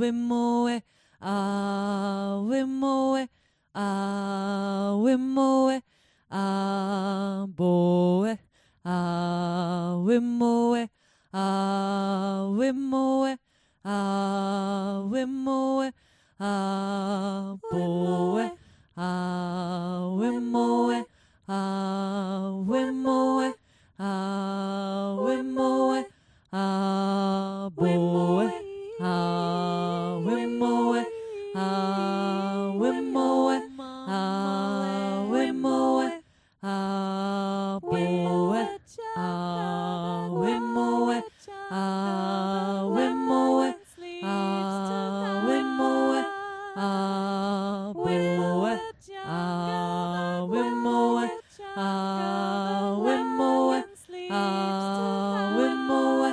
we moe, ah we moe, ah we moe, ah boe, ah we moe, ah we moe, ah we moe, ah boe, ah we moe, ah we moe, ah we moe, ah boe, ah we moe, ah we moe, ah we moe, ah boe, ah we moe, ah we moe, ah we moe, ah boe, ah we moe, ah we moe, ah we moe,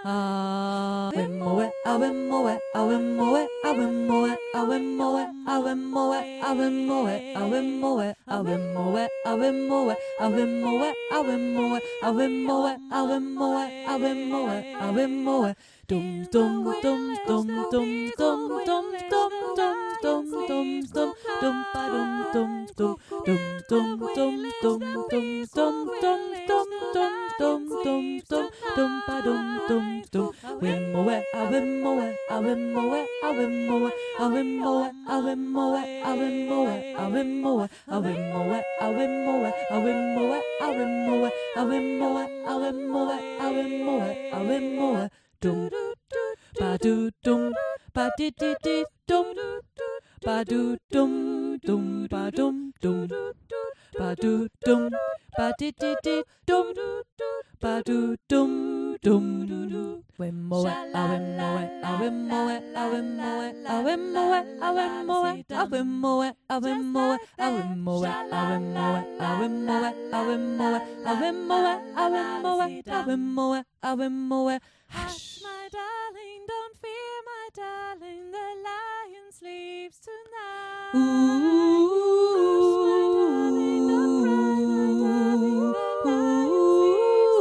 ah we moe, ah we moe, ah we moe, ah we moe, ah we moe, ah we moe, ah we moe, ah we moe, ah we moe, ah we moe, ah we moe, ah we moe, ah we moe, ah we moe, ah we moe, ah we moe, dum dum dum dum dum dum dum dum dum dum dum dum dum ba dum dum dum dum dum dum dum dum dum dum dum dum dum dum dum ba dum dum dum we moe, ah we moe, ah we moe, ah we moe, ah we moe, ah we moe, ah we moe, ah we moe, ah we moe, ah we moe, ah we moe, ah we moe, ah we moe, ah we moe, ah we moe, ah we moe, dum ba do dum ba di di di dum ba do dum dum ba dum dum ba do dum ba di di di dum ba do dum dum we moe, ah we moe, ah we moe, ah we moe, ah we moe, ah we moe, ah we moe, ah we moe, ah we moe, ah we moe, ah we moe, ah we moe, ah we moe, ah we moe, ah we moe, ah we moe. Hush, my darling, don't fear, my darling, the lion sleeps tonight. Hush, my darling, don't cry, my darling, the lion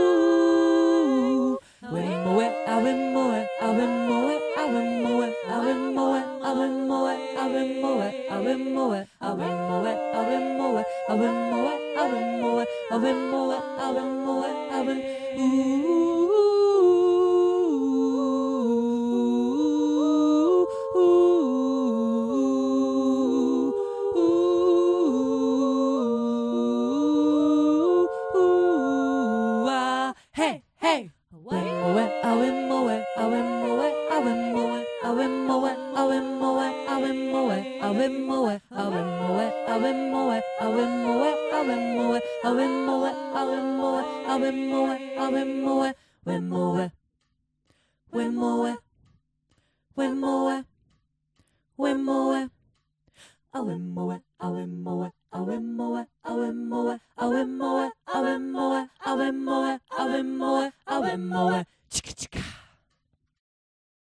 sleeps tonight. We moe, ah we moe, ah we moe, ah we moe, ah we moe, ah we moe, ah we moe, ah we moe, ah we moe, ah we moe, ah we moe, ah we moe, ah we moe, ah we moe, ah we hey, hey. We moe, ah we moe, ah we moe, ah we moe, ah we moe, ah we moe, ah we moe, ah we moe, ah we moe, ah we moe, ah we moe, ah we moe, ah we moe, ah we moe, ah we moe, ah we moe, we moe, we moe, we moe, we moe, ah we moe, ah we moe, ah we moe, ah we moe, ah we moe, ah we moe, ah we moe, ah we moe, ah we moe, chicka chicka.